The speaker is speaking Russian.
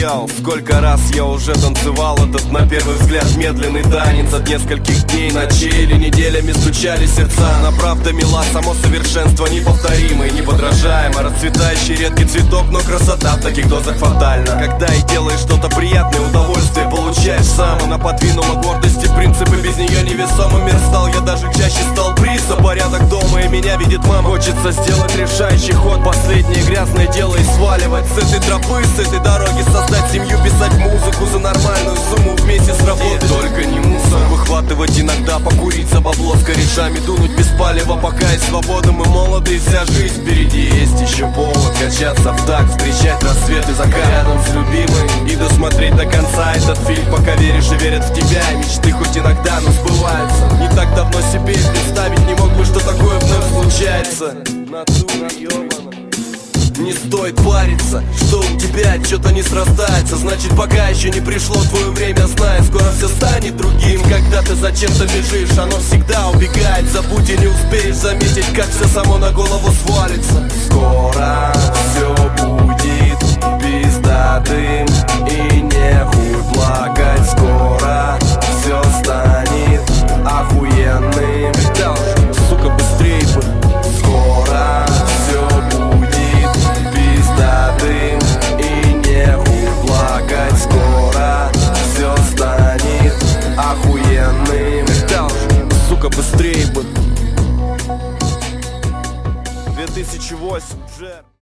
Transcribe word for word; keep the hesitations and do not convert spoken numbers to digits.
йоу, сколько раз я уже танцевал этот, на первый взгляд, медленный танец. От нескольких дней, ночей или неделями стучали сердца. Она правда мила, само совершенство неповторимое, неподражаемо. Расцветающий редкий цветок, но красота в таких дозах фатальна. Когда и делаешь что-то приятное, удовольствие получаешь сам. Она подвинула гордости принципы, без нее невесомым мир стал. Я даже чаще стал приз за порядок дома, и меня видит мама. Хочется сделать решающий ход, последнее грязное дело и сваливать с этой тропы, с этой дороги, создать семью, писать музыку за нормальную сумму вместе с работой. И только не мусор, выхватывать иногда, покурить за бабло, с корешами дунуть без палева. Пока и свобода, мы молоды, и вся жизнь впереди. Есть еще повод качаться в такт, встречать рассвет и закат рядом с любимой и досмотреть до конца этот фильм, пока веришь и верят в тебя. И мечты хоть иногда, но сбываются. Не так давно себе представить не мог бы, что такое вновь случается. Натура ёбана. Не стоит париться, что у тебя что-то не срастается. Значит, пока еще не пришло твое время, знай, скоро все станет другим. Когда ты зачем-то бежишь, оно всегда убегает. Забудь и не успеешь заметить, как все само на голову свалится. Скоро все будет пиздатым, и нехуй плакать.